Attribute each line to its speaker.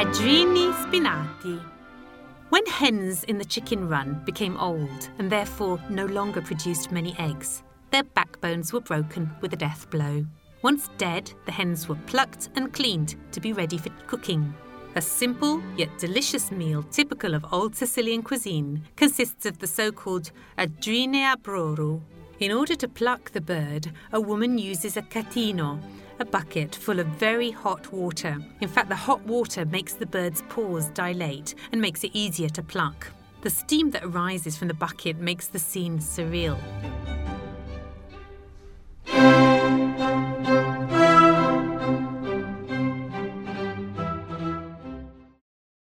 Speaker 1: Adrini spinati. When hens in the chicken run became old and therefore no longer produced many eggs, their backbones were broken with a death blow. Once dead, the hens were plucked and cleaned to be ready for cooking. A simple yet delicious meal typical of old Sicilian cuisine consists of the so-called adrine a broru. In order to pluck the bird, a woman uses a catino, a bucket full of very hot water. In fact, the hot water makes the bird's paws dilate and makes it easier to pluck. The steam that arises from the bucket makes the scene surreal.